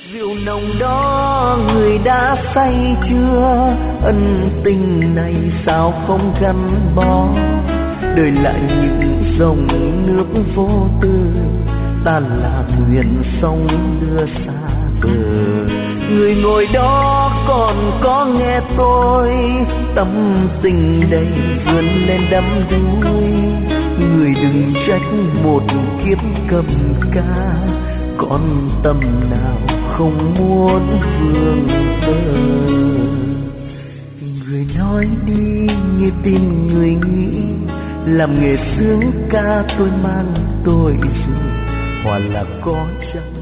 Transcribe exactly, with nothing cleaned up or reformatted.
Rượu nồng đó người đã say chưa, ân tình này sao không gắn bó, đời lại những dòng nước vô tư, ta là thuyền sông đưa xa bờ. Người ngồi đó còn có nghe tôi, tâm tình đầy vươn lên đắm đuối. Người đừng trách một kiếp cầm ca, con tâm nào không muốn vương tơ. Người nói đi như tin người nghĩ, làm nghề sướng ca tôi mang tôi rồi, hoặc là có chăng